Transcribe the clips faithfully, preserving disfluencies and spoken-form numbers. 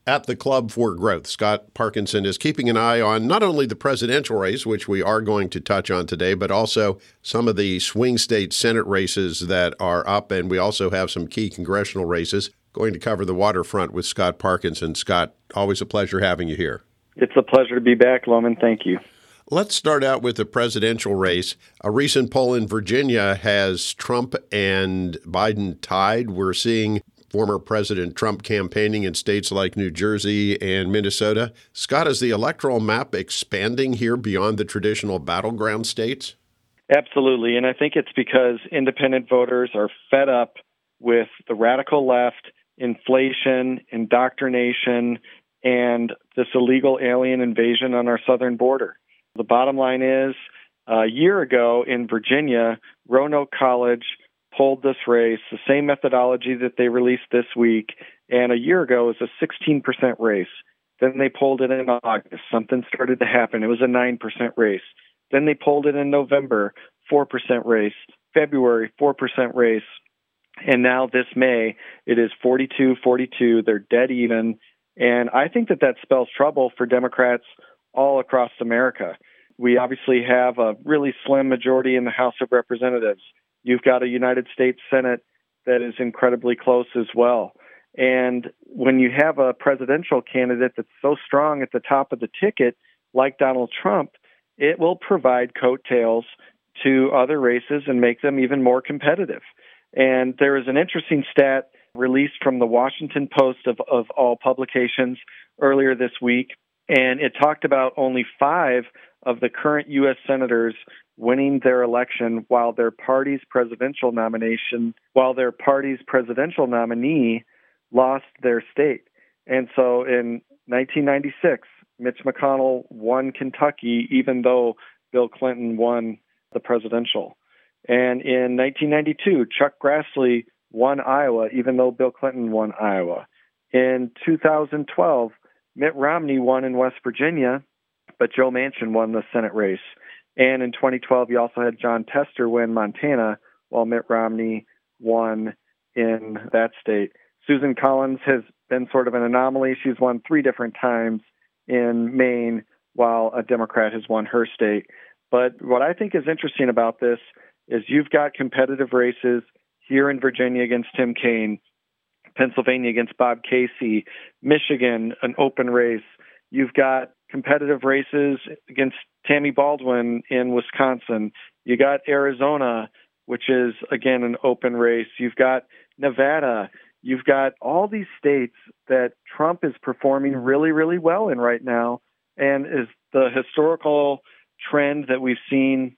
At the Club for Growth, Scott Parkinson is keeping an eye on not only the presidential race, which we are going to touch on today, but also some of the swing state Senate races that are up. And we also have some key congressional races. Going to cover the waterfront with Scott Parkinson. Scott, always a pleasure having you here. It's a pleasure to be back, Loman. Thank you. Let's start out with the presidential race. A recent poll in Virginia has Trump and Biden tied. We're seeing former President Trump campaigning in states like New Jersey and Minnesota. Scott, is the electoral map expanding here beyond the traditional battleground states? Absolutely, and I think it's because independent voters are fed up with the radical left, inflation, indoctrination, and this illegal alien invasion on our southern border. The bottom line is, a year ago in Virginia, Roanoke College polled this race, the same methodology that they released this week, and a year ago it was a sixteen percent race. Then they polled it in August. Something started to happen. It was a nine percent race. Then they polled it in November, four percent race. February, four percent race. And now this May, it is forty-two forty-two. They're dead even. And I think that that spells trouble for Democrats all across America. We obviously have a really slim majority in the House of Representatives. You've got a United States Senate that is incredibly close as well. And when you have a presidential candidate that's so strong at the top of the ticket, like Donald Trump, it will provide coattails to other races and make them even more competitive. And there is an interesting stat released from the Washington Post of, of all publications earlier this week, and it talked about only five of the current U S senators winning their election while their party's presidential nomination, while their party's presidential nominee lost their state. And so in nineteen ninety-six, Mitch McConnell won Kentucky, even though Bill Clinton won the presidential. And in nineteen ninety-two, Chuck Grassley won Iowa, even though Bill Clinton won Iowa. In two thousand twelve, Mitt Romney won in West Virginia, but Joe Manchin won the Senate race. And in twenty twelve, you also had Jon Tester win Montana, while Mitt Romney won in that state. Susan Collins has been sort of an anomaly. She's won three different times in Maine, while a Democrat has won her state. But what I think is interesting about this is you've got competitive races here in Virginia against Tim Kaine, Pennsylvania against Bob Casey, Michigan, an open race. You've got competitive races against Tammy Baldwin in Wisconsin. You got Arizona, which is, again, an open race. You've got Nevada. You've got all these states that Trump is performing really, really well in right now, and is the historical trend that we've seen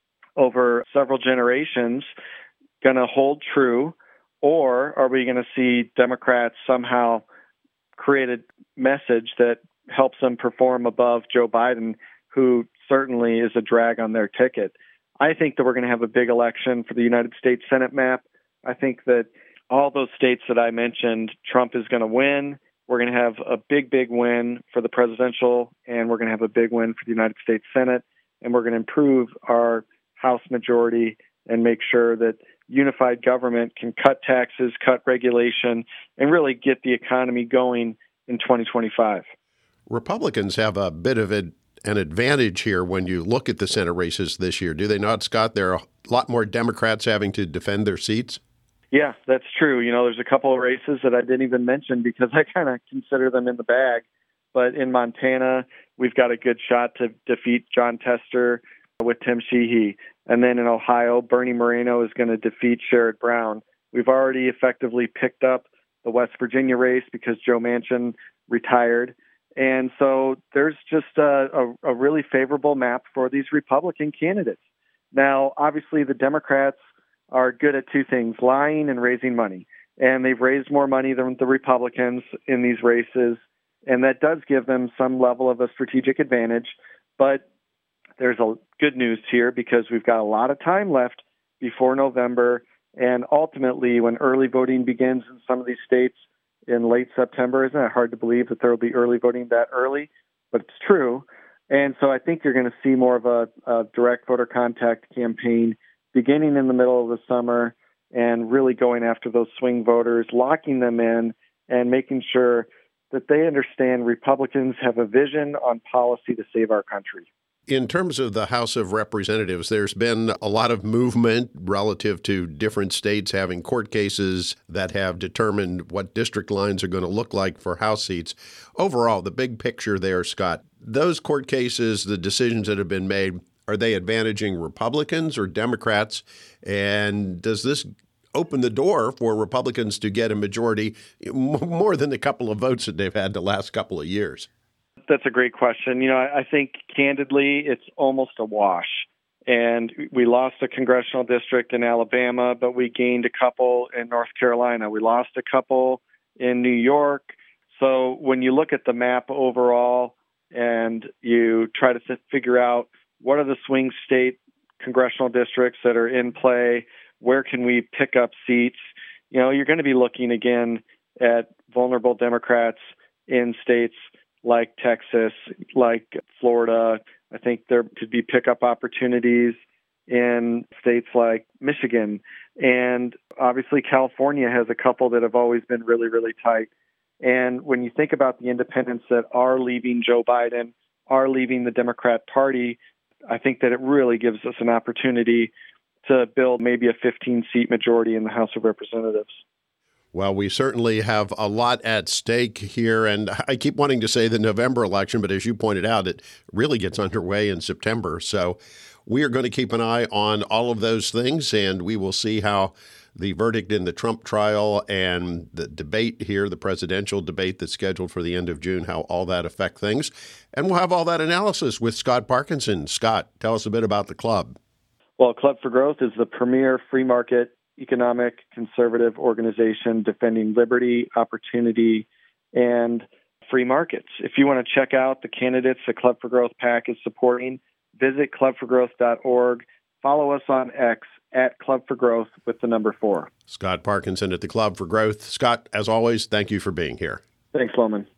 over several generations going to hold true, or are we going to see Democrats somehow create a message that helps them perform above Joe Biden, who certainly is a drag on their ticket? I think that we're going to have a big election for the United States Senate map. I think that all those states that I mentioned, Trump is going to win. We're going to have a big, big win for the presidential, and we're going to have a big win for the United States Senate, and we're going to improve our House majority and make sure that unified government can cut taxes, cut regulation, and really get the economy going in twenty twenty-five. Republicans have a bit of a, an advantage here when you look at the Senate races this year, do they not, Scott? There are a lot more Democrats having to defend their seats. Yeah, that's true. You know, there's a couple of races that I didn't even mention because I kind of consider them in the bag. But in Montana, we've got a good shot to defeat Jon Tester with Tim Sheehy. And then in Ohio, Bernie Moreno is going to defeat Sherrod Brown. We've already effectively picked up the West Virginia race because Joe Manchin retired. And so there's just a, a, a really favorable map for these Republican candidates. Now, obviously, the Democrats are good at two things, lying and raising money. And they've raised more money than the Republicans in these races. And that does give them some level of a strategic advantage. But there's a good news here because we've got a lot of time left before November. And ultimately, when early voting begins in some of these states in late September, isn't it hard to believe that there will be early voting that early? But it's true. And so I think you're going to see more of a, a direct voter contact campaign beginning in the middle of the summer and really going after those swing voters, locking them in and making sure that they understand Republicans have a vision on policy to save our country. In terms of the House of Representatives, there's been a lot of movement relative to different states having court cases that have determined what district lines are going to look like for House seats. Overall, the big picture there, Scott, those court cases, the decisions that have been made, are they advantaging Republicans or Democrats? And does this open the door for Republicans to get a majority more than the couple of votes that they've had the last couple of years? That's a great question. You know, I, I think candidly, it's almost a wash. And we lost a congressional district in Alabama, but we gained a couple in North Carolina. We lost a couple in New York. So when you look at the map overall and you try to th- figure out what are the swing state congressional districts that are in play, where can we pick up seats, you know, you're going to be looking again at vulnerable Democrats in states like Texas, like Florida. I think there could be pickup opportunities in states like Michigan. And obviously California has a couple that have always been really, really tight. And when you think about the independents that are leaving Joe Biden, are leaving the Democrat Party, I think that it really gives us an opportunity to build maybe a fifteen-seat majority in the House of Representatives. Well, we certainly have a lot at stake here, and I keep wanting to say the November election, but as you pointed out, it really gets underway in September. So we are going to keep an eye on all of those things, and we will see how the verdict in the Trump trial and the debate here, the presidential debate that's scheduled for the end of June, how all that affect things. And we'll have all that analysis with Scott Parkinson. Scott, tell us a bit about the club. Well, Club for Growth is the premier free market economic conservative organization defending liberty, opportunity, and free markets. If you want to check out the candidates the Club for Growth PAC is supporting, visit club for growth dot org. Follow us on X at Club for Growth with the number four. Scott Parkinson at the Club for Growth. Scott, as always, thank you for being here. Thanks, Loman.